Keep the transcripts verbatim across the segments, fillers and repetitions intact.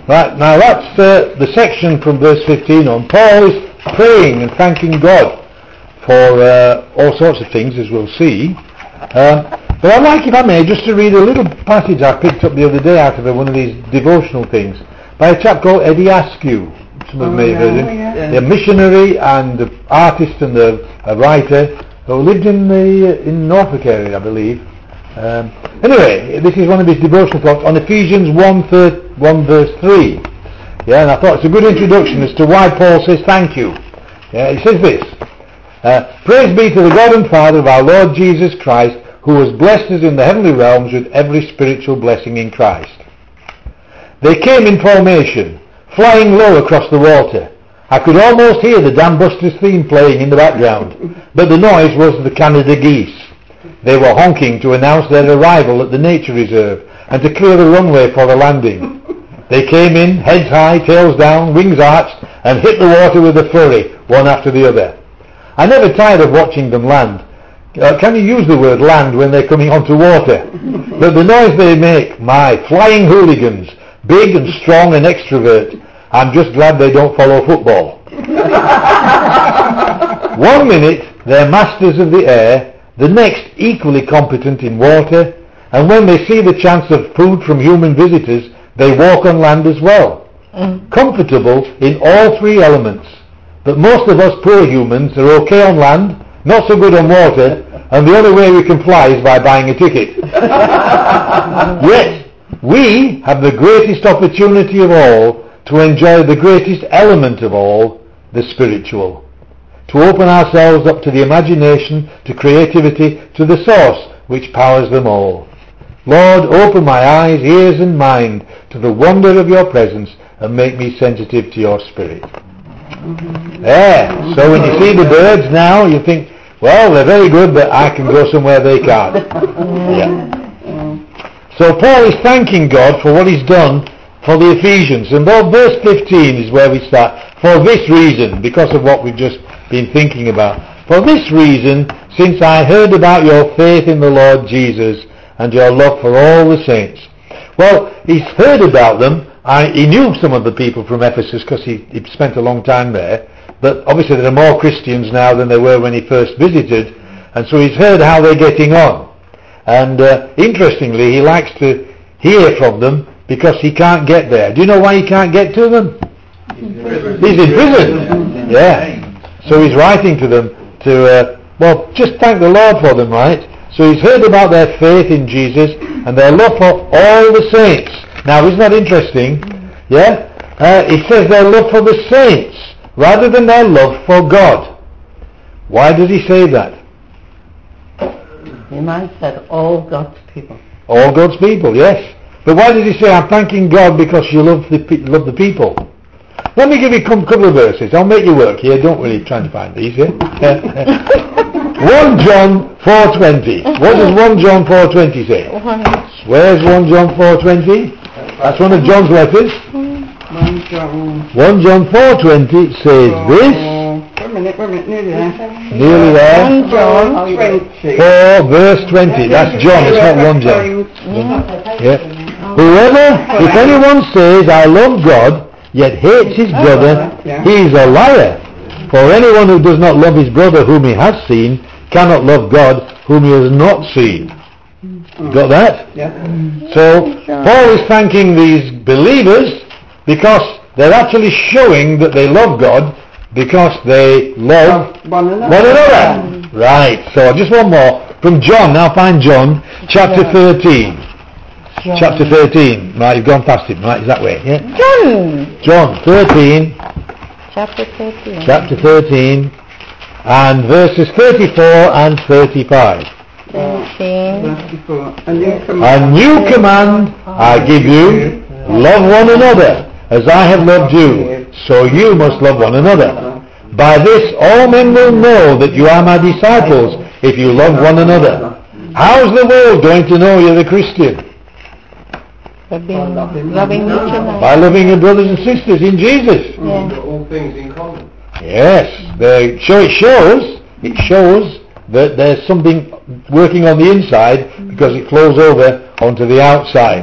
Right, now that's uh, the section from verse fifteen on. Paul is praying and thanking God for uh, all sorts of things, as we'll see. Um, but I'd like, if I may, just to read a little passage I picked up the other day out of one of these devotional things by a chap called Eddie Askew. Some of you may have heard him. Yeah. A missionary and an artist and a, a writer who lived in the in Norfolk area, I believe. Um, anyway, this is one of his devotional thoughts on Ephesians one, one verse three. Yeah, and I thought it's a good introduction as to why Paul says thank you. Yeah, he says this. Uh, Praise be to the God and Father of our Lord Jesus Christ, who has blessed us in the heavenly realms with every spiritual blessing in Christ. They came in formation, flying low across the water. I could almost hear the Dam Busters theme playing in the background, but the noise was the Canada geese. They were honking to announce their arrival at the nature reserve and to clear the runway for the landing. They came in, heads high, tails down, wings arched, and hit the water with a flurry, one after the other. I never tired of watching them land. Uh, can you use the word land when they're coming onto water? But the noise they make, my flying hooligans, big and strong and extrovert. I'm just glad they don't follow football. One minute they're masters of the air, the next equally competent in water, and when they see the chance of food from human visitors, they walk on land as well. Mm. Comfortable in all three elements. But most of us poor humans are okay on land, not so good on water, and the only way we can fly is by buying a ticket. Yet, we have the greatest opportunity of all to enjoy the greatest element of all, the spiritual. To open ourselves up to the imagination, to creativity, to the source which powers them all. Lord, open my eyes, ears and mind to the wonder of your presence and make me sensitive to your spirit. There. So when you see the birds now, you think, well, they're very good, but I can go somewhere they can't. Yeah. So Paul is thanking God for what he's done for the Ephesians. And though verse fifteen is where we start. For this reason, because of what we've just been thinking about. For this reason, since I heard about your faith in the Lord Jesus and your love for all the saints. Well, he's heard about them. I, he knew some of the people from Ephesus because he, he spent a long time there. But obviously there are more Christians now than there were when he first visited. And so he's heard how they're getting on. And uh, interestingly, he likes to hear from them because he can't get there. Do you know why he can't get to them? He's in prison. He's in prison. Yeah. So he's writing to them to, uh, well, just thank the Lord for them, right? So he's heard about their faith in Jesus and their love for all the saints. Now, isn't that interesting? Yeah? Uh, it says their love for the saints rather than their love for God. Why does he say that? He might have said all God's people. All God's people, yes. But why does he say, I'm thanking God because you love the, pe- love the people? Let me give you a couple of verses. I'll make you work here. Don't really try to find these here. First John four twenty. What does First John four twenty say? Where's First John four twenty? That's one of John's letters. First John. First John four twenty says this. Wait a minute, wait a minute, nearly there. Nearly there. First John twenty. four verse twenty. That's John, it's not First John. Yeah. Whoever, if anyone says, I love God, yet hates his brother, he is a liar. For anyone who does not love his brother whom he has seen cannot love God whom he has not seen. Got that? Yeah. So Paul is thanking these believers because they're actually showing that they love God because they love one another. One another. Right. So just one more from John. Now find John chapter thirteen. John. Chapter thirteen. Right, you've gone past it. Right, is that way? Yeah. John. John thirteen. Chapter thirteen. Chapter thirteen, and verses thirty-four and thirty-five. thirteen. A new command, A new command I give you, love one another, as I have loved you, so you must love one another. By this all men will know that you are my disciples, if you love one another. How's the world going to know you're a Christian? By loving, loving each other. By loving your brothers and sisters in Jesus. Yeah. all things in common. Yes, they, so it shows, it shows that there's something working on the inside because it flows over onto the outside. Mm-hmm.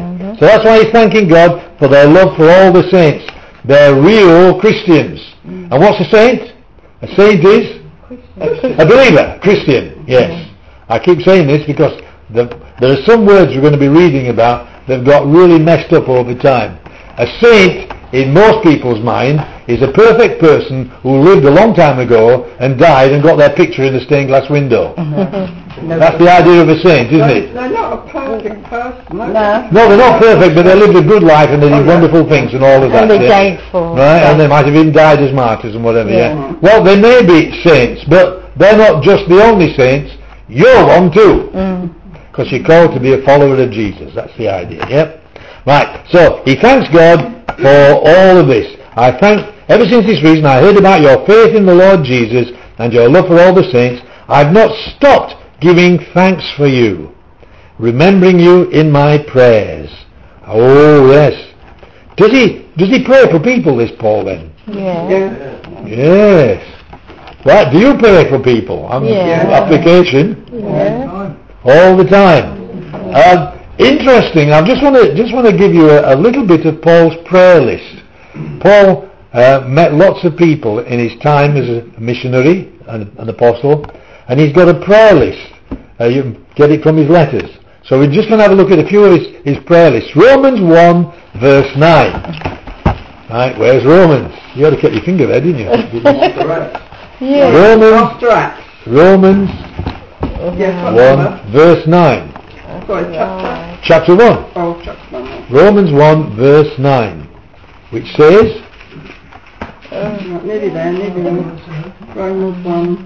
So that's why he's thanking God for their love for all the saints. They're real Christians. And what's a saint? A saint is a believer, Christian, yes. I keep saying this because the, there are some words we're going to be reading about that have got really messed up over time. A saint, in most people's mind, is a perfect person who lived a long time ago and died and got their picture in the stained glass window. That's the idea of a saint, isn't it? They're not a perfect person. No. No, they're not perfect, but they lived a good life and they did wonderful things and all of that. And they yeah. died for. Right, and they might have even died as martyrs and whatever, yeah. Yeah. Well, they may be saints, but they're not just the only saints. You're one too. Because you're called to be a follower of Jesus. That's the idea, yeah? Right, so he thanks God for all of this. I thank, ever since this reason I heard about your faith in the Lord Jesus and your love for all the saints, I've not stopped giving thanks for you, remembering you in my prayers. Oh yes. Does he does he pray for people, this Paul, then? Yeah. Yeah. Yes. Right, do you pray for people? Um, Yeah. Application? Yeah. All the time. Uh, interesting. I just want to just want to give you a, a little bit of Paul's prayer list. Paul uh, met lots of people in his time as a missionary and an apostle, and he's got a prayer list. Uh, you can get it from his letters. So we're just going to have a look at a few of his, his prayer lists. Romans one, verse nine. Right, where's Romans? You had to keep your finger there, didn't you? Yeah. Romans, After Acts. Romans Yes, what one, number? verse nine. Sorry, chapter. Chapter one. Oh, chapter one. Romans one, verse nine. Which says, Right, nearly there, nearly there. Romans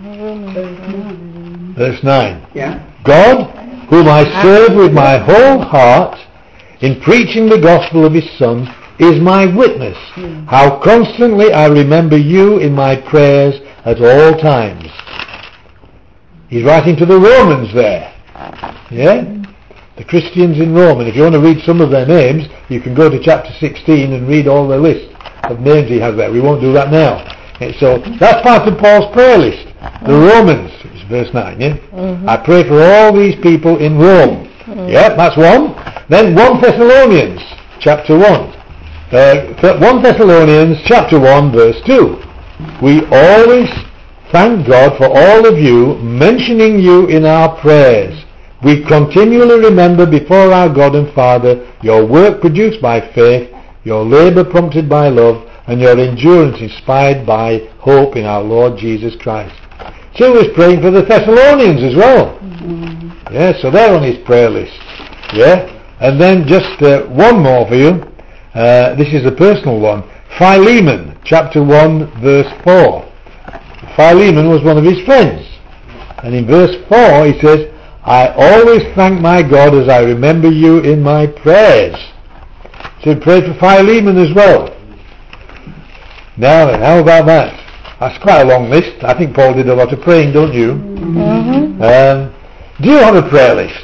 one. verse nine. Yeah. God, whom I serve with my whole heart in preaching the gospel of his Son, is my witness, how constantly I remember you in my prayers at all times. He's writing to the Romans there. Yeah? The Christians in Rome. And if you want to read some of their names, you can go to chapter sixteen and read all the list of names he has there. We won't do that now. Okay, so that's part of Paul's prayer list. The Romans, it's verse nine, yeah? Mm-hmm. I pray for all these people in Rome. Mm-hmm. Yeah, that's one. Then First Thessalonians, chapter one. Uh, First Thessalonians, chapter one, verse two. We always thank God for all of you, mentioning you in our prayers. We continually remember before our God and Father your work produced by faith, your labour prompted by love, and your endurance inspired by hope in our Lord Jesus Christ. So he was praying for the Thessalonians as well. Mm-hmm. Yeah, so they're on his prayer list. Yeah, and then just uh, one more for you. Uh, this is a personal one. Philemon, chapter one, verse four. Philemon was one of his friends. And in verse four he says, I always thank my God as I remember you in my prayers. So he prayed for Philemon as well. Now then, how about that? That's quite a long list. I think Paul did a lot of praying, don't you? Mm-hmm. Um, do you have a prayer list?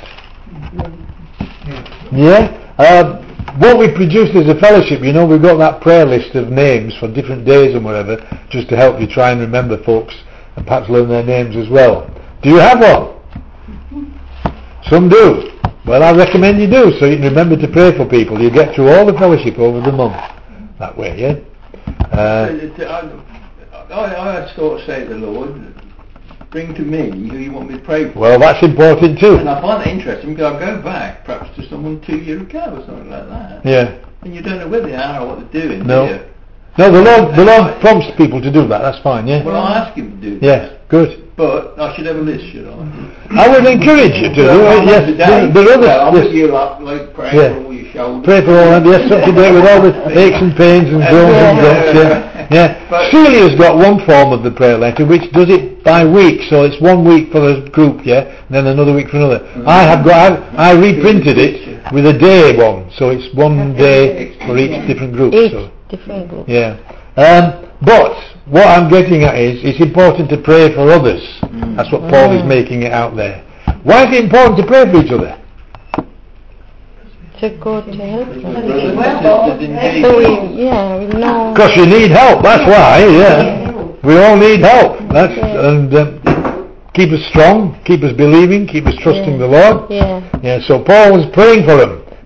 Yeah? Uh, what we produced as a fellowship, you know, we've got that prayer list of names for different days and whatever, just to help you try and remember folks and perhaps learn their names as well. Do you have one? Some do. Well, I recommend you do, so you can remember to pray for people. You get through all the fellowship over the month that way, yeah? Uh, I, I, I sort of say to the Lord, bring to me who you want me to pray for. well, that's important too. And I find that interesting because I go back perhaps to someone two years ago or something like that. Yeah. And you don't know where they are or what they're doing, No. do you? No, the Lord, the Lord prompts people to do that. That's fine, yeah? Well, I ask him to do that. Yes, good. But I should have a list, should I? I would encourage you to do Well, it, yes. today, There, there are well, I'm others, with yes. you like, like praying Yeah. for all your shoulders. Pray for all that, yes, up to date with all the aches and pains and groans and grunts, yeah. yeah. But- Celia's got one form of the prayer letter which does it by week, so it's one week for a group, yeah, and then another week for another. Mm-hmm. I have got, I, I reprinted it with a day one, so it's one day for each different group. Each So. different group. Yeah. Um, but what I'm getting at is it's important to pray for others. Mm. That's what Paul mm. is making it out there. Why is it important to pray for each other? To God to help them. Well, So we, yeah, we know. Because you need help, that's why, yeah. We all need help. That's and uh, keep us strong, keep us believing, keep us trusting yeah. the Lord. Yeah. Yeah, so Paul was praying for them.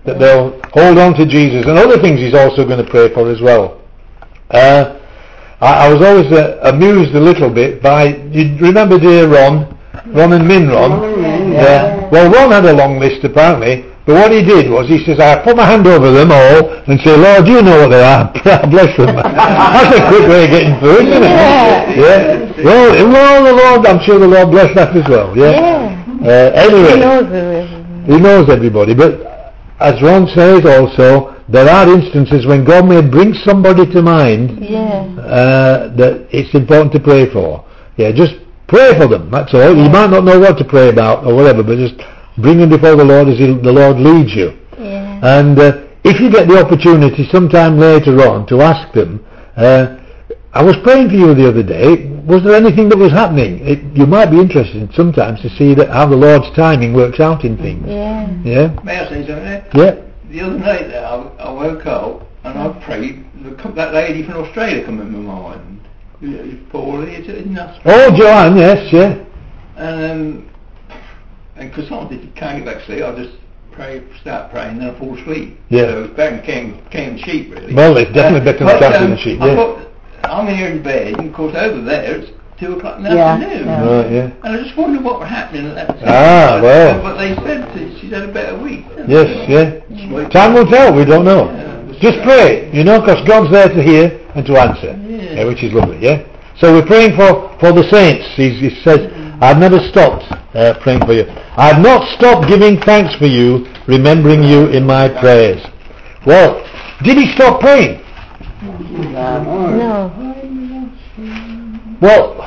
that they'll hold on to Jesus, and other things he's also going to pray for as well. Uh, I, I was always uh, amused a little bit by, you remember dear Ron, Ron and Min Ron? Ron and Min, yeah. yeah. Well, Ron had a long list apparently, but what he did was he says, I put my hand over them all and say, Lord, you know what they are, bless them. That's a quick way of getting food, isn't it? Yeah. Yeah. Well, well, the Lord, I'm sure the Lord bless that as well. Yeah. Yeah. Uh, anyway, He knows everything. he knows everybody, but as Ron says also, there are instances when God may bring somebody to mind Yeah. uh, that it's important to pray for. Yeah, just pray for them, that's all. You might not know what to pray about or whatever, but just bring them before the Lord as he, the Lord leads you. Yeah. And uh, if you get the opportunity sometime later on to ask them, uh, I was praying for you the other day, was there anything that was happening? It, you might be interested sometimes to see that how the Lord's timing works out in things. Yeah. Yeah? May I say something? Yeah. The other night there, I, I woke up and I prayed, the, that lady from Australia come in my mind. Paulie, is it in Australia? Oh, Joanne, yes, yeah. And um, and because I did can't get back to sleep, I just pray, start praying, then I fall asleep. Yeah. So it's better than carrying, carrying sheep, really. Well, it's definitely better than But, carrying um, a sheep, I yeah. thought, I'm here in bed, and of course over there it's two o'clock in the Yeah, afternoon. yeah. Right, yeah. And I just wondered what was happening at that time. Ah, well. But they said that she's had a better week. Yes, yeah. Yeah. Time will tell, we don't know. Yeah. Just pray, you know, because God's there to hear and to answer, Yeah. yeah, which is lovely, yeah? So we're praying for, for the saints. He's, he says, I've never stopped uh, praying for you. I've not stopped giving thanks for you, remembering you in my prayers. Well, did he stop praying? No. Well,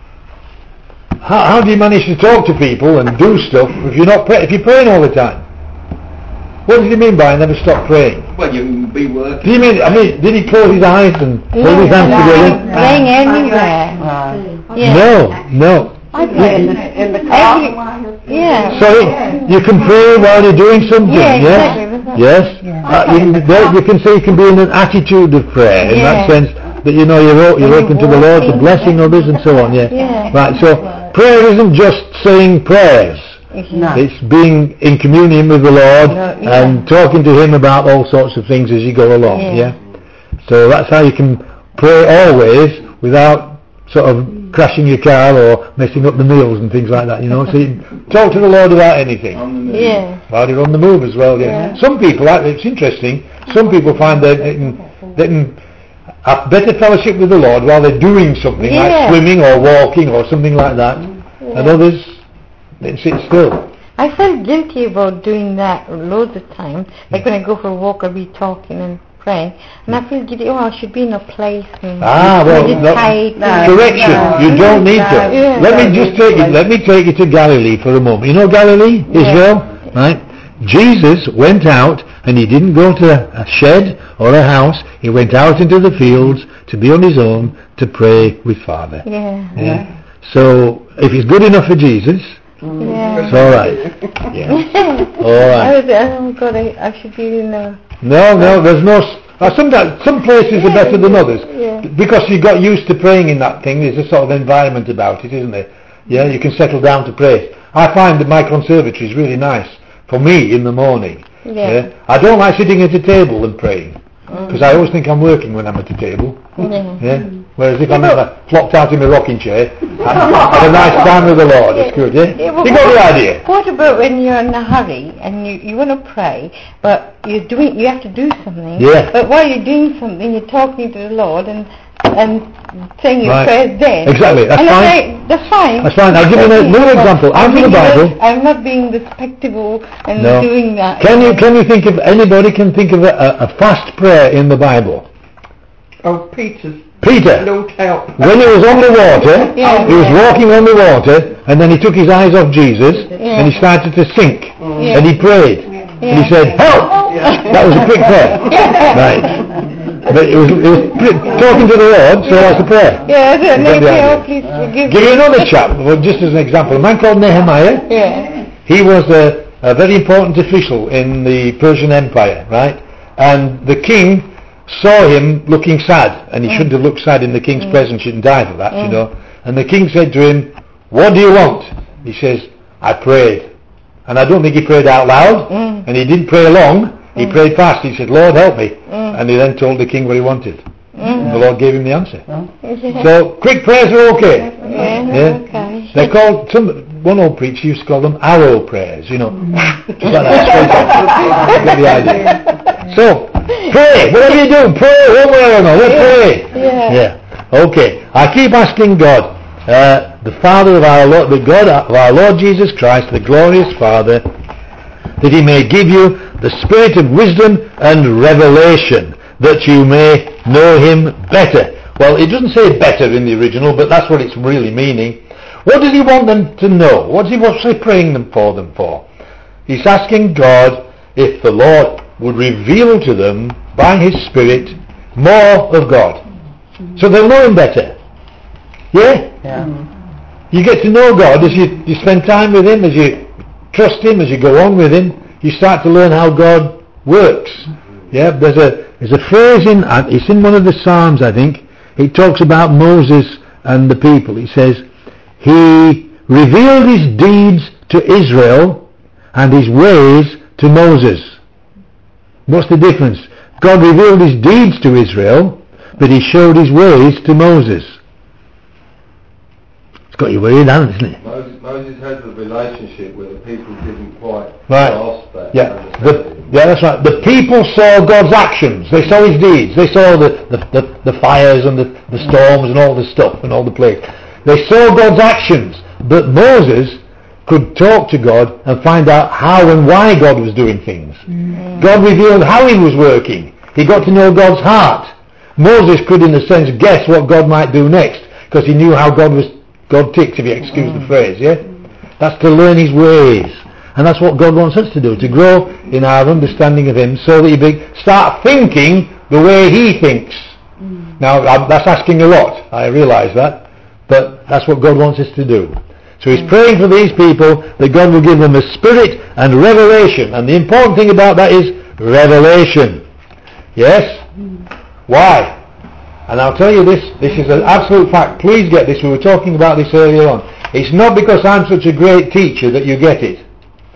how, how do you manage to talk to people and do stuff if you're not pray- if you're praying all the time? What does he mean by never stop praying? Well, you can be working. Do you mean, I mean, did he close his eyes and hold his hands together? Praying everywhere. Uh, Yeah. No, no. I pray in the, in the every, car. yeah. So you can pray while you're doing something, Yeah, yes? exactly. Yes? Uh, you, can- there you can say you can be in an attitude of prayer, in that Yeah. sense that you know you're, o- you're You're open to the Lord, to walking. blessing others and so on, yeah? Yeah. Right, so prayer isn't just saying prayers. No. It's being in communion with the Lord No, yeah. and talking to Him about all sorts of things as you go along, Yeah. yeah? So that's how you can pray always without sort of crashing your car or messing up the meals and things like that, you know? So you talk to the Lord about anything. On the move. Yeah. While you're on the move as well, yeah. Yeah. Some people, act- it's interesting, some people find that they can, they can have better fellowship with the Lord while they're doing something, Yeah. like swimming or walking or something like that, and others, they sit still. I felt guilty about doing that loads of times. Like when I go for a walk, I'll be talking and praying, and I feel guilty. Oh, I should be in a place and Ah, well, just no, tight. no. correction, No. you don't need to. Yeah. Let me just take you, let me take you to Galilee for a moment. You know Galilee, Yeah. Israel, right? Jesus went out and he didn't go to a shed or a house, he went out into the fields to be on his own to pray with Father. Yeah. Yeah. So if it's good enough for Jesus, Yeah. it's all right. Yeah. All I right. was, oh God, I, I should be in a. No, no, there's no. s- Uh, sometimes some places are better than others Yeah. because you got used to praying in that thing. There's a sort of environment about it, isn't there? Yeah, you can settle down to pray. I find that my conservatory is really nice for me in the morning. Yeah. I don't like sitting at a table and praying because I always think I'm working when I'm at the table. Yeah. Yeah. Whereas if I'm ever flopped out in my rocking chair, I have a nice time with the Lord. It's good, yeah? Yeah, but You got the what- idea? What about when you're in a hurry and you, you want to pray, but you're doing, you have to do something. Yeah. But while you're doing something, you're talking to the Lord and and saying your Right. prayers there. Exactly, that's and fine. I'm like, that's fine. That's fine. I'll give you Okay, another but example. I'm Out of the being Bible. res- I'm not being respectable and No. doing that. Can you can you think of anybody can think of a, a, a fast prayer in the Bible? Oh, Peter's Peter, no help. when he was on the water, Yeah. he was walking on the water, and then he took his eyes off Jesus, Yeah. and he started to sink, Yeah. and he prayed, and he said, "Help!" That was a quick prayer, right? But it was, it was pre- talking to the Lord, so that's a prayer. Yeah, the You got the idea. oh, please forgive Give me. you another chap, well, just as an example, a man called Nehemiah. Yeah. He was a, a very important official in the Persian Empire, right? And the king saw him looking sad, and he shouldn't have looked sad in the king's presence, shouldn't die for that, you know. And the king said to him, "What do you want?" He says, "I prayed." And I don't think he prayed out loud, Mm. and he didn't pray long, He prayed fast. He said, Lord, help me. Mm. And he then told the king what he wanted. Mm. And the Lord gave him the answer. Yeah. So, quick prayers are okay. Yeah, Yeah. okay. They're called, some, one old preacher used to call them arrow prayers, you know. Just like that, straight on. Get the idea. So, pray. Whatever you do, pray one way or another. Pray. Yeah. Yeah. Okay. I keep asking God, uh, the Father of our Lord, the God of our Lord Jesus Christ, the glorious Father, that He may give you the spirit of wisdom and revelation, that you may know Him better. Well, it doesn't say better in the original, but that's what it's really meaning. What does He want them to know? What's He, what's he praying them for them for? He's asking God if the Lord would reveal to them by His Spirit more of God, so they'll know Him better. Yeah? Yeah. You get to know God as you, you spend time with Him, as you trust Him, as you go on with Him. You start to learn how God works. Yeah, there's a there's a phrase in uh, it's in one of the Psalms, I think. It talks about Moses and the people. It says, He revealed His deeds to Israel and His ways to Moses. What's the difference? God revealed His deeds to Israel, but He showed His ways to Moses. It's got you worried, hasn't it? Moses, Moses had a relationship where the people didn't quite Right. grasp that. Yeah. The, understanding. yeah, that's right. The people saw God's actions. They saw His deeds. They saw the, the, the, the fires and the, the storms and all the stuff and all the plagues. They saw God's actions. But Moses could talk to God and find out how and why God was doing things. Mm. God revealed how He was working. He got to know God's heart. Moses could, in a sense, guess what God might do next, because he knew how God was God ticked, if you excuse the phrase, yeah? That's to learn His ways. And that's what God wants us to do, to grow in our understanding of Him, so that you be, start thinking the way He thinks. Mm. Now, I, that's asking a lot, I realise that, but that's what God wants us to do. So He's mm. praying for these people that God will give them a spirit and revelation. And the important thing about that is revelation. Yes? Mm. Why? And I'll tell you this, this is an absolute fact. Please get this. We were talking about this earlier on. It's not because I'm such a great teacher that you get it.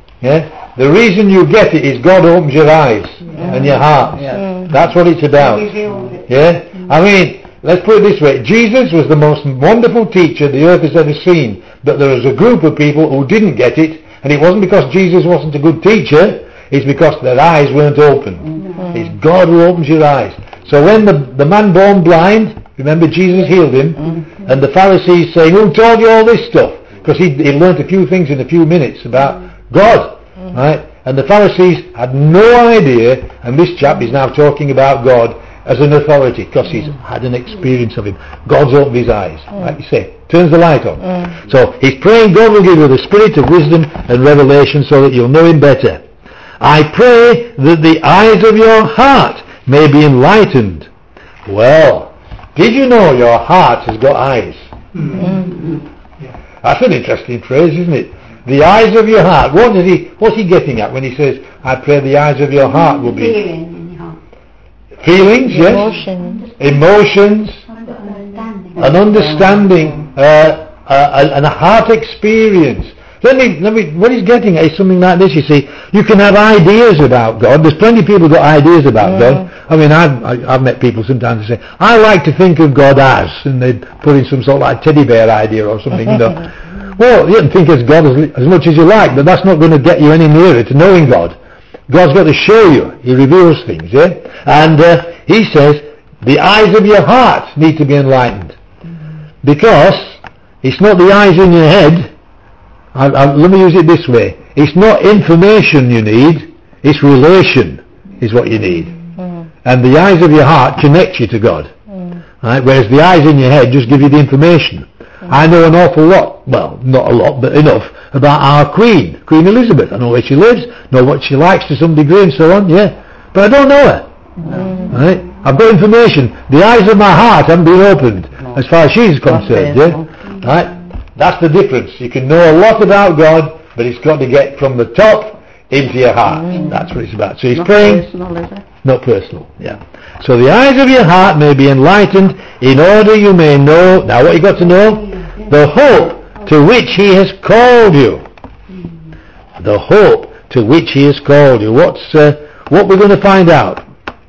Yeah? The reason you get it is God opens your eyes yeah. and your heart. Yeah. That's what it's about. Yeah? I mean, let's put it this way. Jesus was the most wonderful teacher the earth has ever seen. But there was a group of people who didn't get it. And it wasn't because Jesus wasn't a good teacher. It's because their eyes weren't open. Mm-hmm. It's God who opens your eyes. So when the, the man born blind, remember Jesus healed him, mm-hmm. and the Pharisees saying, who told you all this stuff? Because he he learnt a few things in a few minutes about mm-hmm. God, mm-hmm. right? And the Pharisees had no idea, and this chap is now talking about God as an authority, because he's had an experience of Him. God's opened his eyes, mm-hmm. like you say, turns the light on. Mm-hmm. So he's praying God will give you the spirit of wisdom and revelation so that you'll know Him better. I pray that the eyes of your heart may be enlightened. Well, did you know your heart has got eyes? Mm-hmm. That's an interesting phrase, isn't it? The eyes of your heart. What is he? What's he getting at when he says, "I pray the eyes of your heart will be"? Feeling in your heart. Feelings, yes. Emotions. Emotions. Understanding. An understanding, uh, uh, and a heart experience. Let me, let me, what he's getting at is something like this, you see. You can have ideas about God. There's plenty of people who got ideas about yeah. God. I mean, I've, I, I've met people sometimes who say, I like to think of God as, and they put in some sort of like teddy bear idea or something, you know. Well, you can think of God as, as much as you like, but that's not going to get you any nearer to knowing God. God's got to show you. He reveals things, yeah? And uh, he says, the eyes of your heart need to be enlightened. Because it's not the eyes in your head. I, I, let me use it this way. It's not information you need, it's relation is what you need. Mm. And the eyes of your heart connect you to God. Mm. Right? Whereas the eyes in your head just give you the information. Mm. I know an awful lot, well, not a lot, but enough, about our Queen, Queen Elizabeth. I know where she lives, know what she likes to some degree and so on, yeah. But I don't know her. Mm. Right? I've got information. The eyes of my heart haven't been opened no. as far as she's concerned, yeah. Right? That's the difference. You can know a lot about God, but it's got to get from the top into your heart. Mm. That's what it's about. So he's not praying. Personal, is it? Not personal, yeah. So the eyes of your heart may be enlightened, in order you may know, now what you got to know? The hope to which He has called you. The hope to which He has called you. What's uh, what we're going to find out?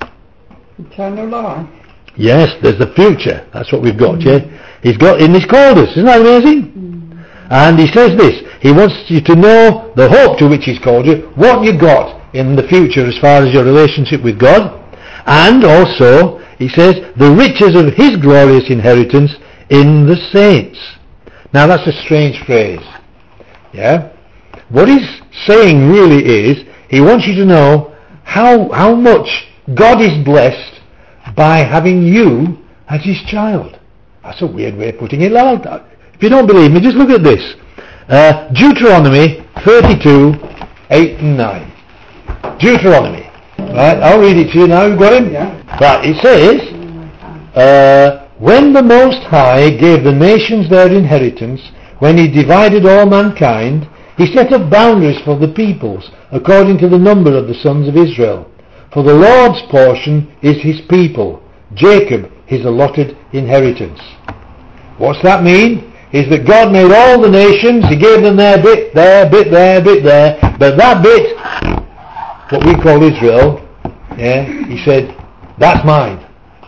Eternal life. Yes, there's the future. That's what we've got, yeah? He's got, and he's called us. Isn't that amazing? Mm. And he says this. He wants you to know the hope to which he's called you, what you got in the future as far as your relationship with God. And also, he says, the riches of his glorious inheritance in the saints. Now that's a strange phrase. Yeah? What he's saying really is, he wants you to know how, how much God is blessed by having you as his child. That's a weird way of putting it. If you don't believe me, just look at this. Uh, Deuteronomy thirty-two, eight and nine. Deuteronomy. Right, I'll read it to you now. You've got him? Yeah. Right, it says, uh, when the Most High gave the nations their inheritance, when he divided all mankind, he set up boundaries for the peoples, according to the number of the sons of Israel. For the Lord's portion is his people, Jacob his allotted inheritance. What's that mean? Is that God made all the nations, he gave them their bit there, bit there, bit there, but that bit, what we call Israel, yeah, he said, that's mine.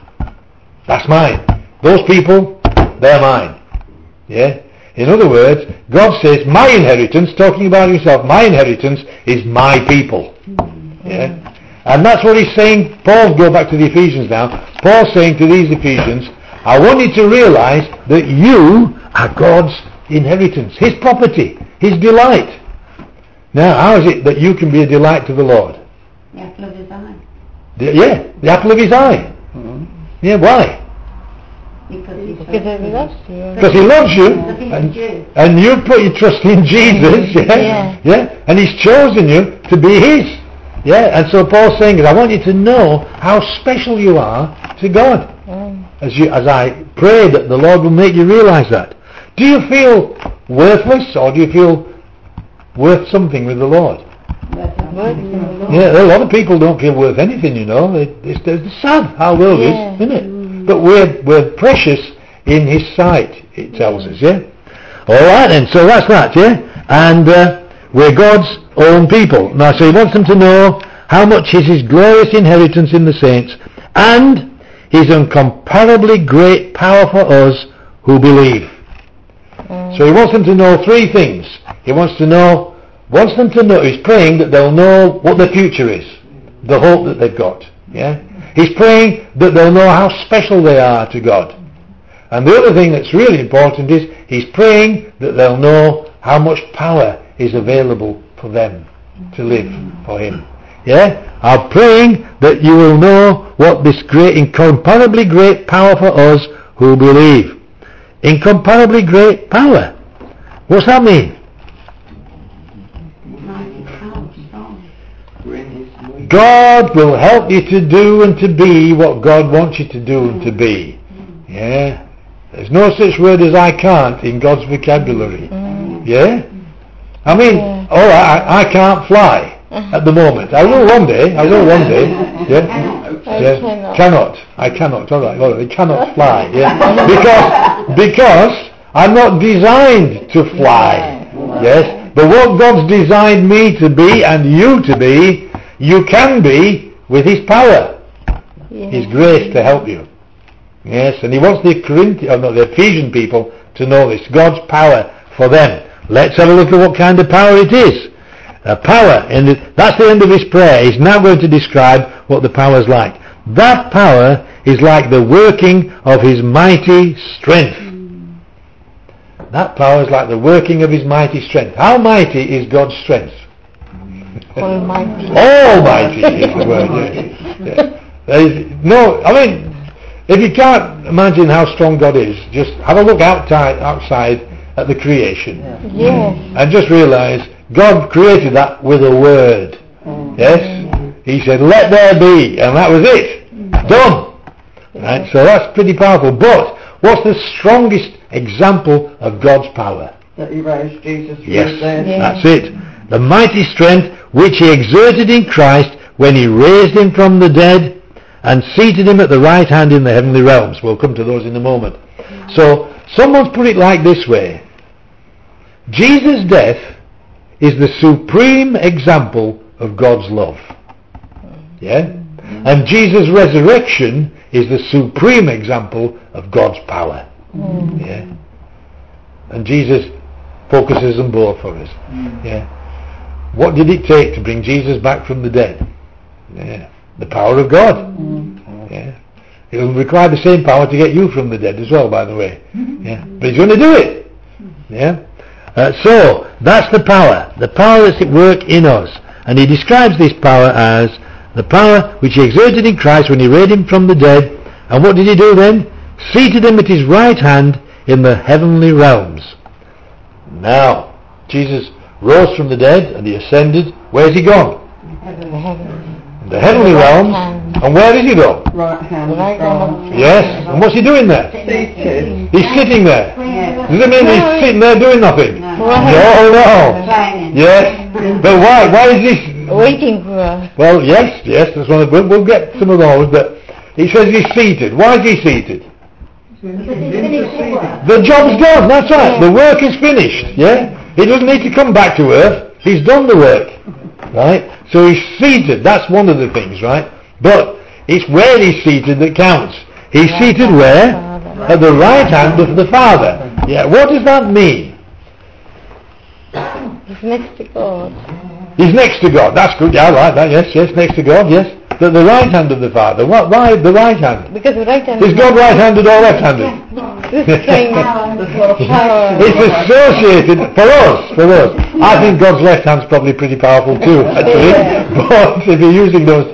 That's mine. Those people, they're mine. Yeah? In other words, God says, my inheritance, talking about himself, my inheritance is my people. Yeah? And that's what he's saying. Paul, go back to the Ephesians now. Paul's saying to these Ephesians, I want you to realize that you are God's inheritance, his property, his delight. Now, how is it that you can be a delight to the Lord? The apple of his eye. The, yeah, the apple of his eye. Mm-hmm. Yeah, why? Because he Because he loves you. Because he loves you, Because he's and, a Jew. and you put your trust in Jesus, yeah, Yeah. yeah, and he's chosen you to be his. Yeah, and so Paul's saying is, I want you to know how special you are to God. Mm. As you, as I pray that the Lord will make you realise that. Do you feel worthless, or do you feel worth something with the Lord? Yeah, a lot of people don't feel worth anything, you know. It, it's, it's sad how the world yeah. is, isn't it? But we're we're precious in his sight, it tells us, yeah? Alright then, so that's that, yeah? And uh, we're God's own people. Now, so he wants them to know how much is his glorious inheritance in the saints, and his incomparably great power for us who believe. Mm. So he wants them to know three things. He wants to know, wants them to know, he's praying that they'll know what the future is, the hope that they've got, yeah? He's praying that they'll know how special they are to God. And the other thing that's really important is he's praying that they'll know how much power is available for them to live for him. Yeah? I'm praying that you will know what this great, incomparably great power for us who believe. Incomparably great power. What's that mean? God will help you to do and to be what God wants you to do and to be. Yeah? There's no such word as I can't in God's vocabulary. Yeah? I mean, all right, I, I can't fly at the moment. I will one day. I will one day. Yeah? Yeah? Cannot. I cannot. All right. All right. I cannot fly. Yeah? Because because I'm not designed to fly. Yes? But what God's designed me to be and you to be, you can be with his power, his grace to help you. Yes, and he wants the Corinthian, oh no, the Ephesian people to know this, God's power for them. Let's have a look at what kind of power it is. A power, and that's the end of his prayer. He's now going to describe what the power is like. That power is like the working of his mighty strength. That power is like the working of his mighty strength. How mighty is God's strength? Almighty. Almighty is the word, yeah. Yeah. There is, no, I mean, if you can't imagine how strong God is, just have a look outside, outside at the creation. Yes. And just realise God created that with a word. Mm. Yes? He said, let there be, and that was it. Done. Right? So that's pretty powerful. But what's the strongest example of God's power? That he raised Jesus from yes, the dead. That's it. The mighty strength which he exerted in Christ when he raised him from the dead and seated him at the right hand in the heavenly realms. We'll come to those in a moment. Mm. So, someone's put it like this way. Jesus' death is the supreme example of God's love. Yeah? And Jesus' resurrection is the supreme example of God's power. Mm. Yeah? And Jesus focuses on both for us. Mm. Yeah? What did it take to bring Jesus back from the dead? Yeah. The power of God. Mm. Yeah. It will require the same power to get you from the dead as well, by the way. Yeah. But he's going to do it. Yeah. Uh, so that's the power, the power that's at work in us. And he describes this power as the power which he exerted in Christ when he raised him from the dead. And what did he do then? Seated him at his right hand in the heavenly realms. Now, Jesus rose from the dead and he ascended. Where's he gone? In the heavenly Right realms. hand. And where did he go? Right hand. Right from- hand. Yes. And what's he doing there? Seated. He's sitting there. Yes. Does it mean he's sitting there doing nothing? No. No, no. Reclining. Yes. But why? Why is this? Waiting for us. Well, yes, yes. That's one of, we'll, we'll get some of those. But he says he's seated. Why is he seated? The job's done. That's right. The work is finished. Yeah. He doesn't need to come back to earth. He's done the work. Right. So he's seated. That's one of the things. Right. But it's where he's seated that counts. He's seated where? At the right hand of the Father. Yeah. What does that mean? He's next to God. He's next to God. That's good. Yeah, I like that. Yes, yes. Next to God. Yes. The, the right hand of the Father. What? Why the right hand? Because the right hand Is God right-handed or left-handed? the strength, power. It's associated for us. For us. I think God's left hand's probably pretty powerful too, actually. But if you're using those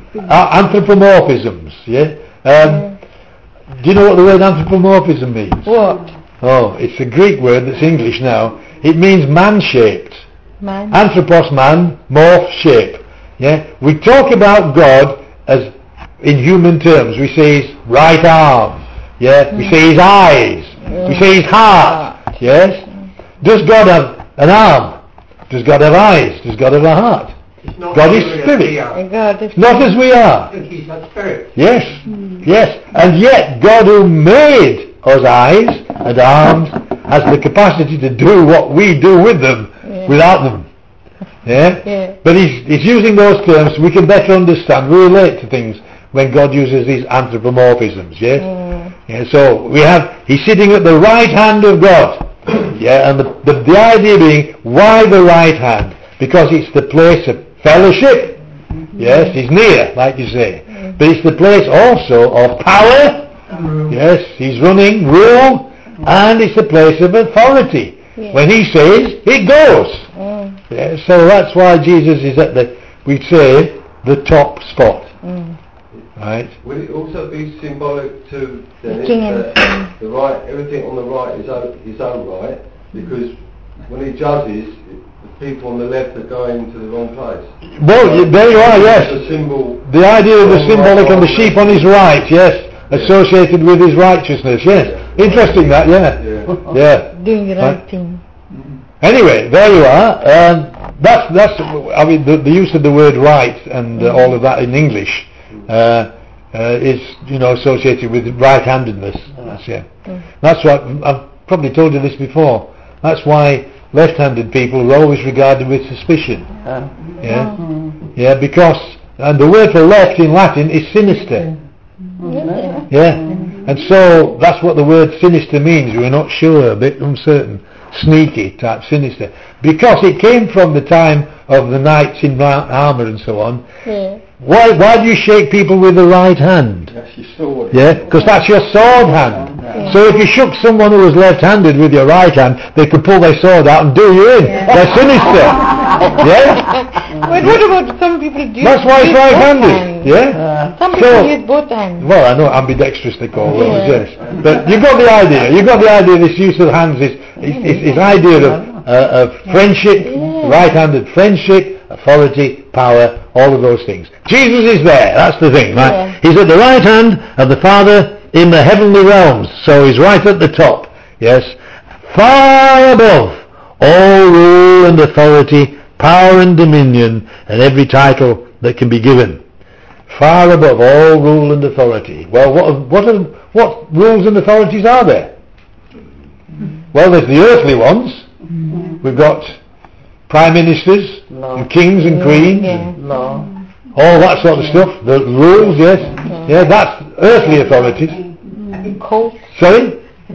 uh, anthropomorphisms, yeah. Um, do you know what the word anthropomorphism means? What? Oh, it's a Greek word that's English now. It means man-shaped. Man. Anthropos, man, morph, shape. Yeah, we talk about God as in human terms. We say his right arm. Yeah, we say his eyes. We say his heart. Yes. Does God have an arm? Does God have eyes? Does God have a heart? God is spirit. God is Not as we are. He's not spirit. Yes, yes. And yet God who made us eyes and arms has the capacity to do what we do with them Yeah. without them. Yeah? Yeah. But he's, he's using those terms so we can better understand, we relate to things when God uses these anthropomorphisms, yes? Mm. Yeah, so we have, he's sitting at the right hand of God. Yeah, and the, the, the idea being, why the right hand? Because it's the place of fellowship. Yes, he's near, like you say. But it's the place also of power. Yes, he's running, rule, and it's the place of authority. Yeah. When he says, it goes. Mm. Yeah, so that's why Jesus is at the, we'd say, the top spot. Mm. Right? Will it also be symbolic to Dennis, King and that the right, everything on the right is o- his own right, because when he judges, the people on the left are going to the wrong place. Well, you, there you are, yes. The symbol. The idea of the symbolic and the sheep on his right, yes. Yeah. Associated with his righteousness, yes. Yeah. Interesting that, yeah. Yeah. Yeah. Doing the right Right. thing. Anyway, there you are. Um, that's, that's, I mean, the, the use of the word right and uh, all of that in English uh, uh, is, you know, associated with right-handedness. That's, yeah. Mm. That's what, I've probably told you this before. That's why left-handed people are always regarded with suspicion. Yeah. Yeah, because, and the word for left in Latin is sinister. Yeah. Yeah. And so that's what the word sinister means. We're not sure, a bit uncertain, sneaky type sinister. Because it came from the time of the knights in Mount armour and so on. Yeah. Why why do you shake people with the right hand? That's your sword. Yeah, because that's your sword hand. Yeah. So if you shook someone who was left-handed with your right hand, they could pull their sword out and do you in. They're sinister. Yeah? But what about some people do That's why it's use both right-handed. hands? Yeah? Some people So- use both hands. Well, I know ambidextrous they call those, Yeah. yes. But you've got the idea. You've got the idea this use of hands is, is, is, is idea of, uh, of friendship, Yeah. right-handed friendship, authority, power, all of those things. Jesus is there, that's the thing, right? Yeah. He's at the right hand of the Father in the heavenly realms, so he's right at the top, yes? Far above all rule and authority, power and dominion, and every title that can be given. Far above all rule and authority. Well, what what are, what rules and authorities are there? Well, there's the earthly ones. We've got prime ministers, Law. and kings and queens, Yeah. and Law. all that sort of stuff, the rules, yes, yeah, that's earthly authorities. Cold. Sorry?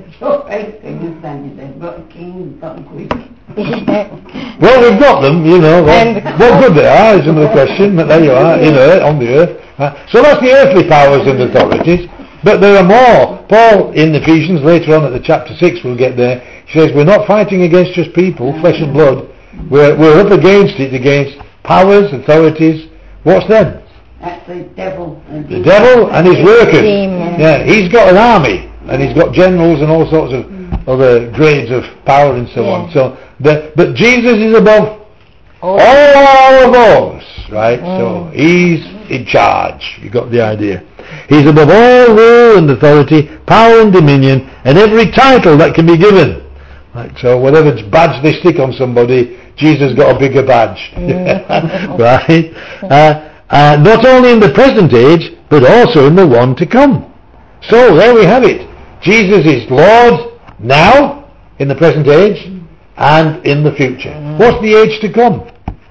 Well, we've got them, you know. Well, what good they are is another question, but there you are, in earth, on the earth. Uh, so that's the earthly powers and authorities. But there are more. Paul, in Ephesians, later on at the chapter six, we'll get there, he says, we're not fighting against just people, flesh and blood. We're, we're up against it, against powers, authorities. What's them? That's the devil. And The devil and his workers. Demons. Yeah, he's got an army, and he's got generals and all sorts of other grades of power and so Yeah. on. So, the, but Jesus is above Oh. all of those, right? Mm. So he's in charge. You got the idea. He's above all rule and authority, power and dominion, and every title that can be given. Right, so whatever badge they stick on somebody, Jesus got a bigger badge. Right? Uh, uh, not only in the present age, but also in the one to come. So there we have it. Jesus is Lord now, in the present age, and in the future. What's the age to come?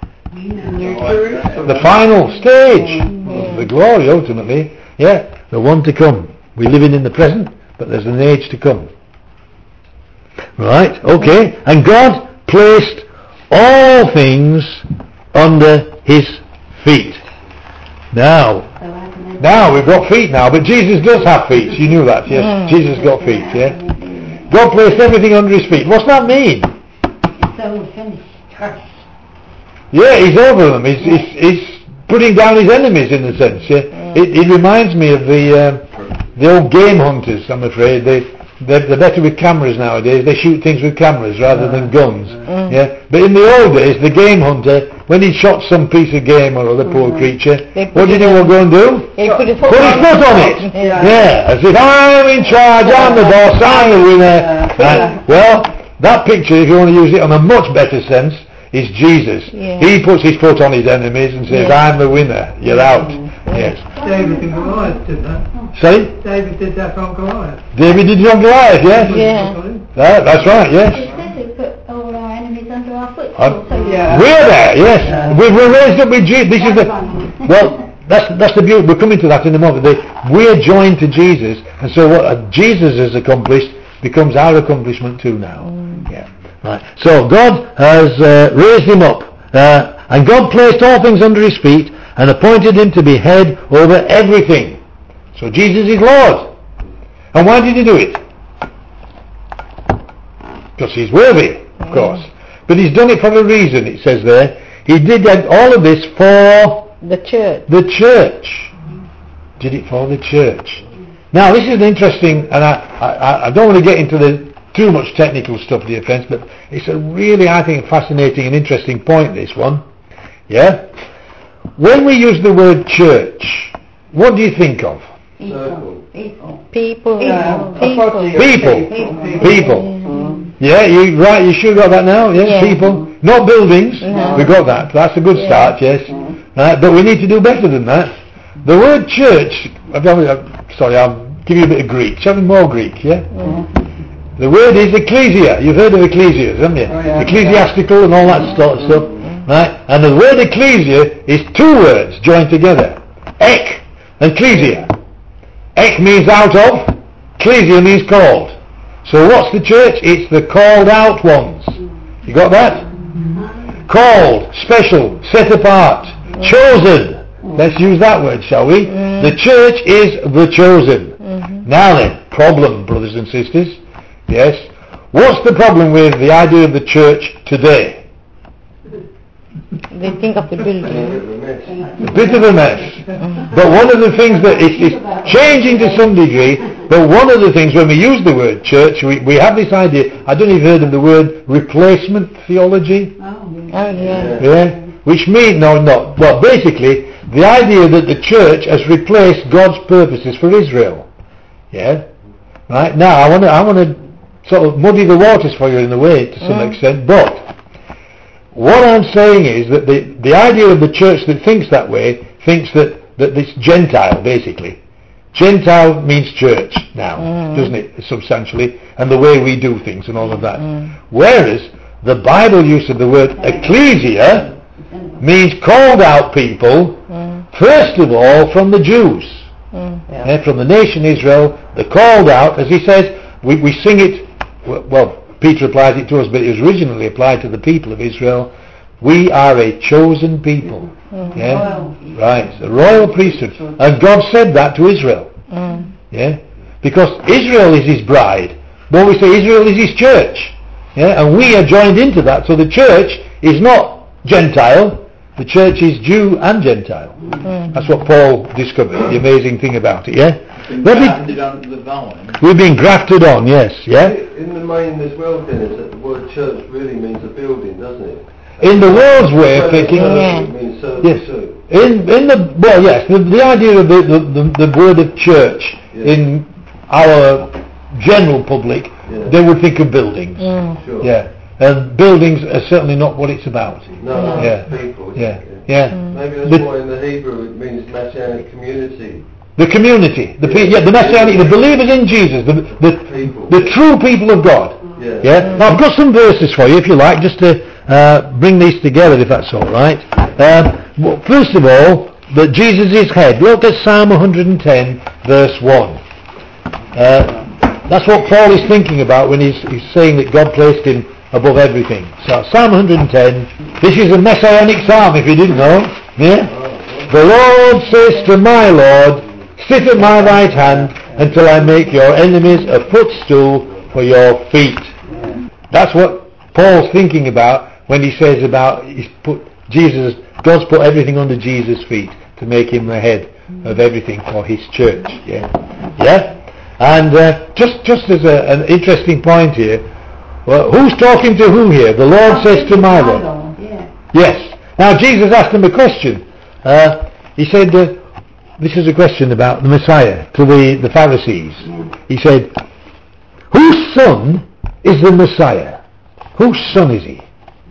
The final stage of the glory, ultimately. Yeah, the one to come. We're living in the present, but there's an age to come. Right, okay. And God placed all things under his feet. Now, now we've got feet now, but Jesus does have feet. You knew that, yes? Mm. Jesus got feet, yeah? God placed everything under his feet. What's that mean? It's all finished. Yeah, he's over them. He's, he's, he's putting down his enemies in a sense. Yeah? It, it reminds me of the um, the old game hunters, I'm afraid. They, they're, they're better with cameras nowadays. They shoot things with cameras rather than guns. Yeah. But in the old days, the game hunter, when he shot some piece of game or other poor creature, They put what did he it want to go and do? He put his Put his foot on it. Yeah. Yeah, as if I'm in charge, I'm the boss, I'm the winner. Right. Well, that picture, if you want to use it on a much better sense, is Jesus. Yeah. He puts his foot on his enemies and says, Yeah. I'm the winner, you're out. Yes. David and Goliath did that. Sorry? David did that on Goliath. David did it on Goliath, yes? Yeah. That, that's right, yes. It says it put all our enemies under our foot. Uh, So Yeah. We're there, yes. We're, we're raised up with Jesus. This is the, well, that's that's the beauty. We're coming to that in a moment. The, we're joined to Jesus, and so what uh, Jesus has accomplished becomes our accomplishment too now. Yeah. Right. So God has uh, raised him up, uh, and God placed all things under his feet, and appointed him to be head over everything. So Jesus is Lord. And why did he do it? Because he's worthy, of course. But he's done it for a reason, it says there. He did all of this for The church. the church. Did it for the church. Now this is an interesting, and I, I, I don't want to get into the too much technical stuff, dear friends, but it's a really, I think, fascinating and interesting point, this one. Yeah? When we use the word church, what do you think of? People. People. People. Yeah. People. People. People. People. Yeah, you right. You sure got that now? Yes, Yeah. people, not buildings. No. We got that. That's a good Yeah. start. Yes, right. But we need to do better than that. The word church. I'm, I'm, sorry, I'll give you a bit of Greek. Shall we more Greek? Yeah. The word is ecclesia. You've heard of ecclesias, haven't you? Oh, yeah. Ecclesiastical and all that sort of stuff, right? And the word ecclesia is two words joined together: ek and ecclesia. Ek means out of, ecclesia means called. So what's the church? It's the called out ones. You got that? Called, special, set apart, chosen. Let's use that word, shall we? The church is the chosen. Now then, problem, brothers and sisters. Yes. What's the problem with the idea of the church today? They think of the building. A bit of a mess. But one of the things that is, is changing to some degree, but one of the things when we use the word church, we, we have this idea, I don't know if you've heard of the word replacement theology? Oh, Oh, yeah. Yeah? Which means, no, no, well basically, the idea that the church has replaced God's purposes for Israel. Yeah? Right? Now, I want to I want to sort of muddy the waters for you in a way to some extent, but what I'm saying is that the, the idea of the church that thinks that way thinks that, that this Gentile, basically. Gentile means church now, doesn't it, substantially, and the way we do things and all of that. Whereas the Bible use of the word ecclesia means called out people first of all from the Jews. Mm. Yeah, from the nation Israel, they're called out, as he says, we, we sing it, well, Peter applies it to us, but it was originally applied to the people of Israel. We are a chosen people. Mm. Yeah, Royal. right, it's a royal priesthood. And God said that to Israel. Mm. Yeah, because Israel is his bride. But we say Israel is his church. Yeah, and we are joined into that. So the church is not Gentile. The church is Jew and Gentile. Mm. That's what Paul discovered, the amazing thing about it, yeah? Been Let me- grafted onto the vine. We've been grafted on, yes, yeah? In the main as well, Dennis, that the word church really means a building, doesn't it? In the world's way of thinking, Yeah. It means service yes. too. In, in the, well, yes, the, the idea of the, the, the, the word of church Yeah. in our general public, Yeah. they would think of buildings. Mm. Sure. Yeah, and buildings are certainly not what it's about. No, no, Yeah. it's people. isn't Yeah, it? yeah. Maybe that's The- why in the Hebrew it means messianic community. The community, the pe- Yeah. yeah, the messianic, the believers in Jesus, the the, People. the true people of God. Yeah. Yeah. Now I've got some verses for you, if you like, just to uh, bring these together, if that's all right. Um, well, first of all, that Jesus is head. Look at Psalm one hundred ten, verse one. Uh, that's what Paul is thinking about when he's, he's saying that God placed him above everything. So Psalm one hundred ten. This is a messianic psalm, if you didn't know. Yeah. The Lord says to my Lord, sit at my right hand until I make your enemies a footstool for your feet. That's what Paul's thinking about when he says about he's put Jesus, God's put everything under Jesus' feet to make him the head of everything for his church. Yeah, yeah. And uh, just just as a, an interesting point here, well, who's talking to who here? The Lord says to my Lord. Yeah. Yes. Now Jesus asked him a question. Uh, he said, uh, this is a question about the Messiah to the, the Pharisees. He said, whose son is the Messiah? Whose son is he?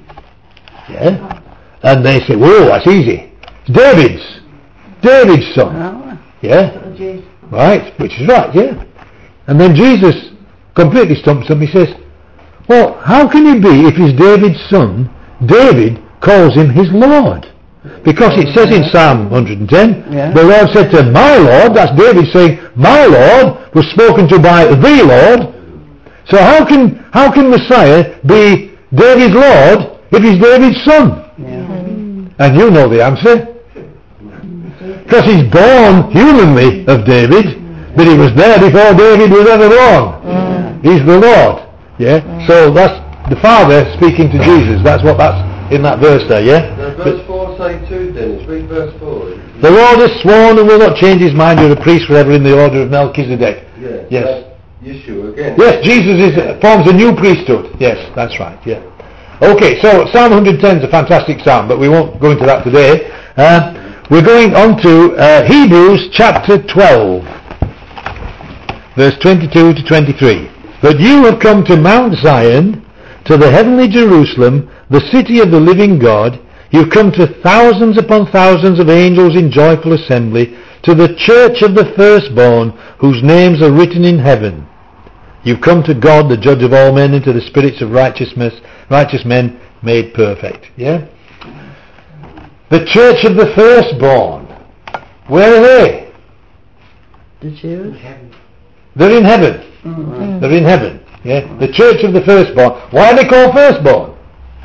Yeah. And they said, whoa, that's easy. It's David's. David's son. Oh, Yeah. geez. Right, which is right, yeah. And then Jesus completely stumps him. He says, well, how can he be if he's David's son? David calls him his Lord. Because it says in Psalm one hundred ten, Yeah. the Lord said to my Lord, that's David saying, my Lord was spoken to by the Lord. So how can how can Messiah be David's Lord if he's David's son? And you know the answer. Because he's born humanly of David, but he was there before David was ever born. He's the Lord. Yeah. So that's the Father speaking to Jesus. That's what that's in that verse there. Yeah. Does verse four say too, Dennis? Read verse four. The Lord has sworn and will not change his mind. You're a priest forever in the order of Melchizedek. Yeah. Yes. That's Yeshua again. Yes, Jesus is, forms a new priesthood. Yes, that's right. Yeah. Okay, so Psalm one hundred ten is a fantastic psalm, but we won't go into that today. Uh, we're going on to uh, Hebrews chapter twelve, verse twenty-two to twenty-three. But you have come to Mount Zion, to the heavenly Jerusalem, the city of the living God. You've come to thousands upon thousands of angels in joyful assembly, to the church of the firstborn, whose names are written in heaven. You've come to God, the judge of all men, and to the spirits of righteousness, righteous men made perfect. Yeah? The church of the firstborn. Where are they? The Jews? They're in heaven. Mm-hmm. They're in heaven. Yeah? The church of the firstborn. Why are they called firstborn?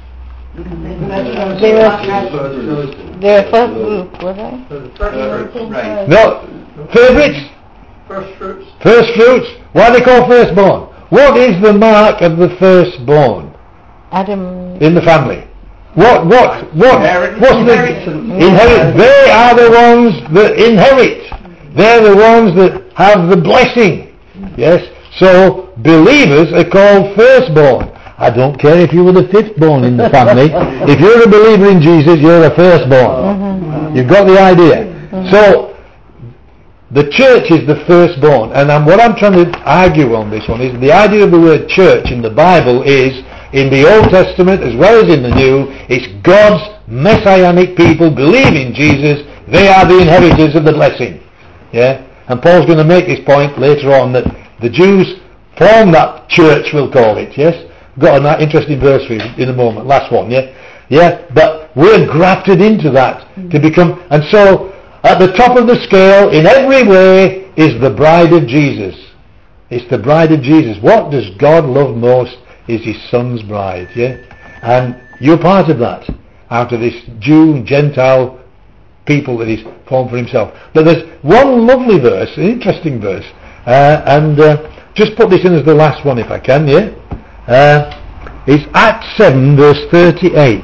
They were, they were first group, were they? Right. No. Favourites? First fruits. First fruits. Why are they called firstborn? What is the mark of the firstborn Adam. in the family? What, what, what, Inheritance. what's the, inherit, they are the ones that inherit. They're the ones that have the blessing. Yes? So, believers are called firstborn. I don't care if you were the fifth-born in the family. If you're a believer in Jesus, you're a firstborn. Mm-hmm. You've got the idea. So, the church is the firstborn, and I'm, what I'm trying to argue on this one is the idea of the word church in the Bible is, in the Old Testament as well as in the New, it's God's messianic people believe in Jesus. They are the inheritors of the blessing. Yeah, and Paul's going to make this point later on that the Jews form that church, we'll call it. Yes, got an interesting verse for you in a moment. Last one. Yeah, yeah, but we're grafted into that to become, and so. at the top of the scale in every way is the bride of Jesus. It's the bride of Jesus. What does God love most is his son's bride, yeah? And you're part of that, out of this Jew and Gentile people that he's formed for himself. But there's one lovely verse, an interesting verse, uh, and uh, just put this in as the last one if I can, yeah? Uh, it's Acts seven verse thirty-eight.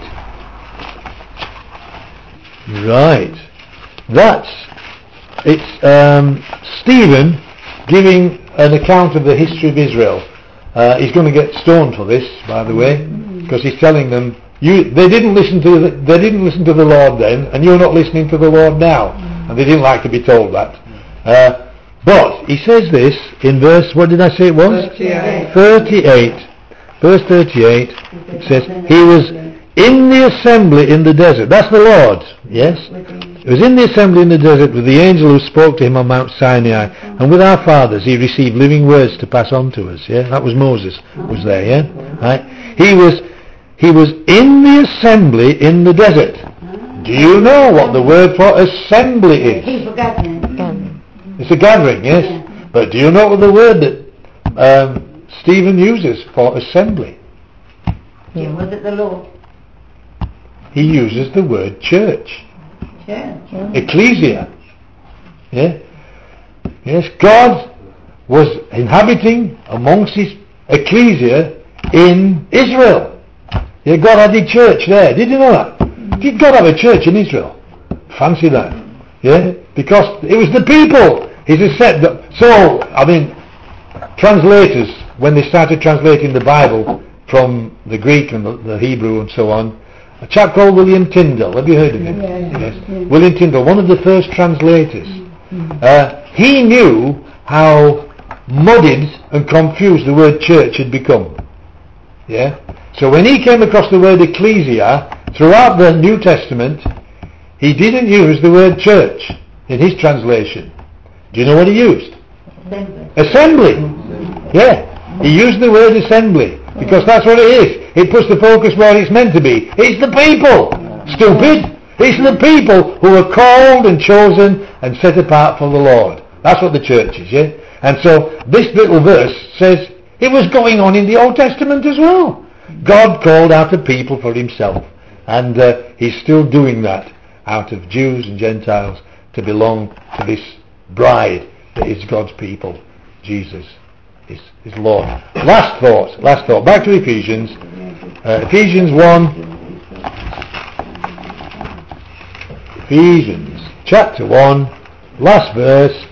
Right. That's, it's um, Stephen giving an account of the history of Israel. Uh, he's going to get stoned for this, by the way, because he's telling them, you, they didn't listen to the, they didn't listen to the Lord then, and you're not listening to the Lord now. And they didn't like to be told that. Uh, but he says this in verse, what did I say it was? thirty-eight. thirty-eight. Verse thirty-eight, it says, he was in the assembly in the desert. That's the Lord, yes? He was in the assembly in the desert with the angel who spoke to him on Mount Sinai, and with our fathers he received living words to pass on to us, yeah? That was Moses, was there, yeah? Right? He was, he was in the assembly in the desert. Do you know what the word for assembly is? It's a gathering, yes? But do you know what the word that um, Stephen uses for assembly? Yeah, was it the Lord? He uses the word church. Yeah. Ecclesia. Yeah? Yes, God was inhabiting amongst his ecclesia in Israel. Yeah, God had a church there. Did you know that? Did God have a church in Israel? Fancy that. Yeah? Because it was the people. He just said that. So, I mean, translators, when they started translating the Bible from the Greek and the, the Hebrew and so on, a chap called William Tyndale, have you heard of him? Yeah, yeah, yes. yeah. William Tyndale, one of the first translators. Uh, he knew how muddied and confused the word church had become. Yeah? So when he came across the word ecclesia, throughout the New Testament, he didn't use the word church in his translation. Do you know what he used? Assembly. Assembly. Yeah. He used the word assembly, because that's what it is. It puts the focus where it's meant to be. It's the people. Stupid. It's the people who are called and chosen and set apart for the Lord. That's what the church is, yeah? And so this little verse says it was going on in the Old Testament as well. God called out a people for himself, and uh, he's still doing that out of Jews and Gentiles to belong to this bride that is God's people. Jesus is, is Lord. Last thought, last thought. Back to Ephesians. Uh, Ephesians one. Ephesians chapter one, last verse.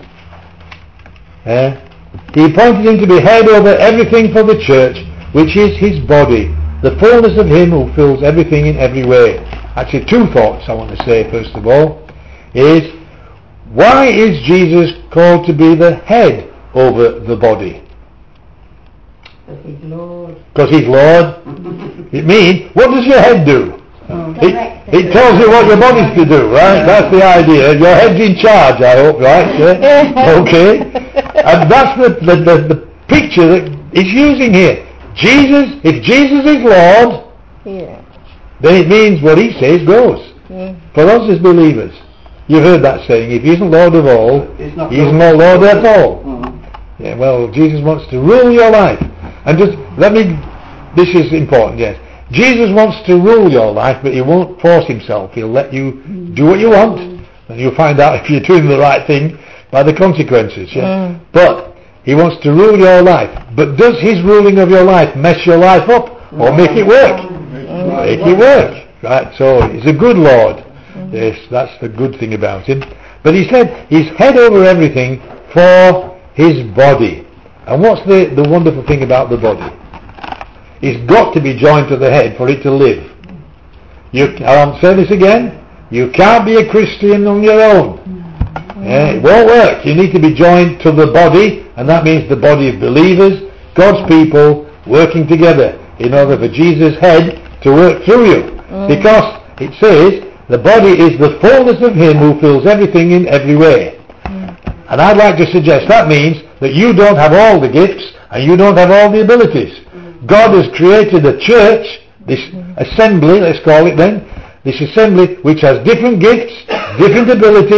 Uh, he appointed him to be head over everything for the church, which is his body, the fullness of him who fills everything in every way. Actually, two thoughts I want to say first of all is, why is Jesus called to be the head over the body? Because he's Lord. Because he's Lord. It means, what does your head do? It, it tells you what your body's to do, right? That's the idea. Your head's in charge, I hope, right? Yeah? Okay. And that's the, the, the, the picture that he's using here. Jesus, if Jesus is Lord, Yeah. then it means what he says goes. Yeah. For us as believers. You've heard that saying, if he isn't Lord of all, It's not he isn't Lord at all. Mm-hmm. Yeah, well, Jesus wants to rule your life. And just, let me, this is important, yes. Jesus wants to rule your life, but he won't force himself. He'll let you do what you want, and you'll find out if you're doing the right thing by the consequences, yeah? Mm. But he wants to rule your life. But does his ruling of your life mess your life up, or make it work? Make it work, right? So he's a good Lord. Yes, that's the good thing about him. But he said he's head over everything for his body. And what's the, the wonderful thing about the body? It's got to be joined to the head for it to live. You, I'll say this again, you can't be a Christian on your own. Yeah, it won't work. You need to be joined to the body, and that means the body of believers, God's people, working together in order for Jesus' head to work through you. Mm. Because it says, the body is the fullness of him who fills everything in every way. Mm. And I'd like to suggest that means that you don't have all the gifts and you don't have all the abilities. Mm. God has created a church, this mm. assembly, let's call it then, this assembly which has different gifts, different abilities,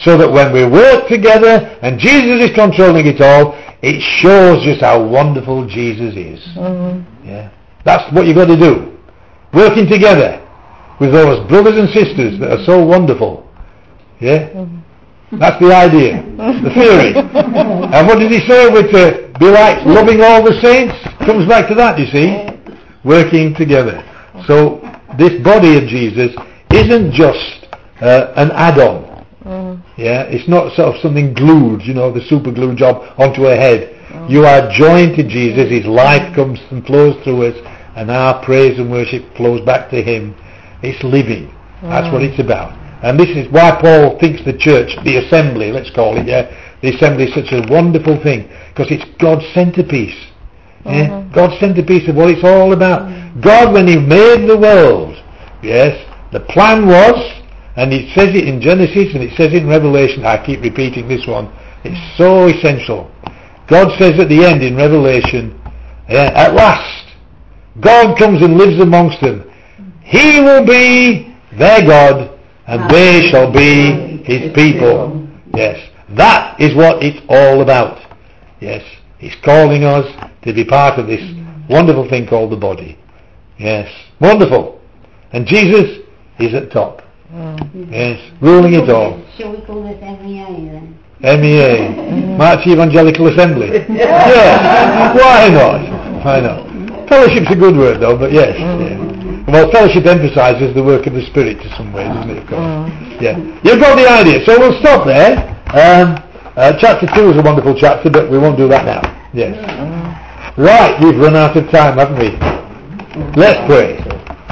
So that when we work together and Jesus is controlling it all, it shows just how wonderful Jesus is. Mm-hmm. Yeah, that's what you've got to do. Working together with those brothers and sisters that are so wonderful. Yeah? Mm-hmm. That's the idea, the theory. And what did he say with uh, be like loving all the saints? Comes back to that, you see. Working together. So this body of Jesus isn't just uh, an add-on. Mm. Yeah, it's not sort of something glued, you know, the super glue job onto a head. Mm. You are joined to Jesus. His life comes and flows through us, and our praise and worship flows back to him. It's living. Mm. That's what it's about. And this is why Paul thinks the church, the assembly, let's call it, yeah, the assembly is such a wonderful thing, because it's God's centerpiece. Yeah? Mm-hmm. God's centerpiece of what it's all about. Mm. God, when he made the world, yes, the plan was, and it says it in Genesis and it says it in Revelation, I keep repeating this one, it's so essential. God says at the end in Revelation, yeah, at last, God comes and lives amongst them. He will be their God, and they shall be his people. Yes, that is what it's all about. Yes, he's calling us to be part of this wonderful thing called the body. Yes, wonderful. And Jesus is at top. Mm. Yes, ruling it all. Shall we call this M E A then? M E A, March Evangelical Assembly. Yes, why not? Why not? Fellowship's a good word though, but yes. Yeah. Well, fellowship emphasises the work of the Spirit to some ways, doesn't it, of course? Yeah, you've got the idea, so we'll stop there. Um, uh, chapter two is a wonderful chapter, but we won't do that now. Yes. Right, we've run out of time, haven't we? Let's pray.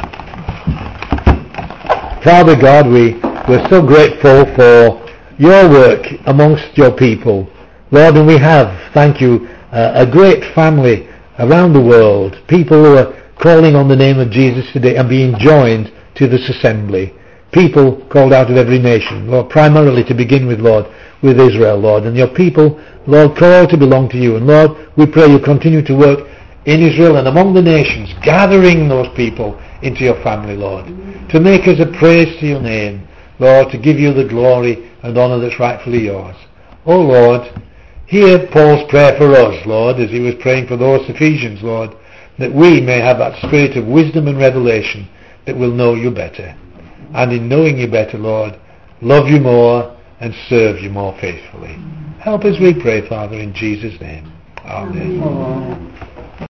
Father God, we, we're so grateful for your work amongst your people. Lord, and we have, thank you, uh, a great family around the world, people who are calling on the name of Jesus today and being joined to this assembly. People called out of every nation, Lord, primarily to begin with, Lord, with Israel, Lord, and your people, Lord, called to belong to you. And Lord, we pray you continue to work in Israel and among the nations, gathering those people into your family, Lord, to make us a praise to your name, Lord, to give you the glory and honour that's rightfully yours. Oh Lord, hear Paul's prayer for us, Lord, as he was praying for those Ephesians, Lord, that we may have that spirit of wisdom and revelation that will know you better. And in knowing you better, Lord, love you more and serve you more faithfully. Help us, we pray, Father, in Jesus' name. Amen. Amen.